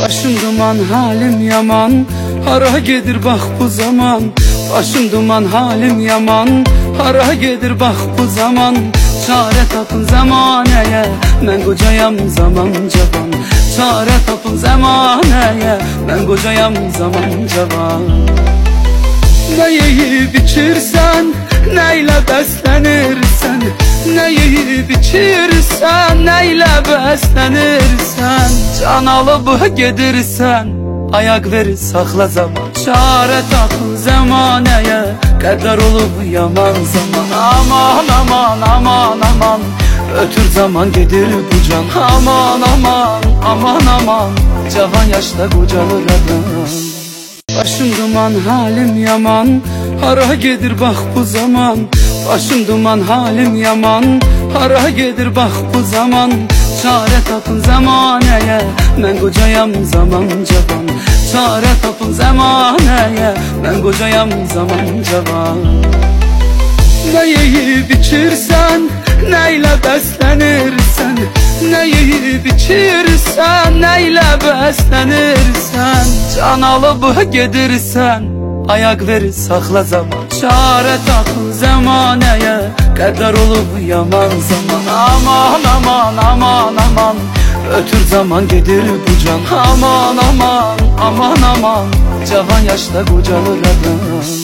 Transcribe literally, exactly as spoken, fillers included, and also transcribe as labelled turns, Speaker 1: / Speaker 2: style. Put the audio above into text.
Speaker 1: Başım duman, halim yaman, hara gedir bax bu zaman. Başım duman, halim yaman, hara gedir bax bu zaman. Çare tapın zamaneye, mən qocayam zaman cavan. Çare tapın zamaneye, mən qocayam zaman cavan. Ne yiyip içirsən, nə ilə bəslənirsən, nə yiyip içirsən, nə ilə bəslənirsən. Can alıb gedirsən, ayaq verir saxla zaman. Çare tapın zamaneye, qədər olub yaman zaman. Aman aman aman aman, ötür zaman gedir bu can. Aman aman aman aman, cavan yaşta qocalır adam. Başım duman, halim yaman, hara gedir bax bu zaman. Başım duman, halim yaman, hara gedir bax bu zaman. Çare tapın zamaneye, mən qocayam zaman cavan. Çare tapın zamaneye, mən qocayam zaman cavan. Ne yiyip içirsən, nə ilə bəslənirsən, nə yiyip içirsən, nə ilə bəslənirsən. Can alıb gedirsən, ayaq verir saxla zaman. Çare tapın zamaneye, qədər olub yaman zaman. Aman aman aman aman, ötür zaman gedir bu can. Aman aman aman aman, cavan yaşta qocalır adam.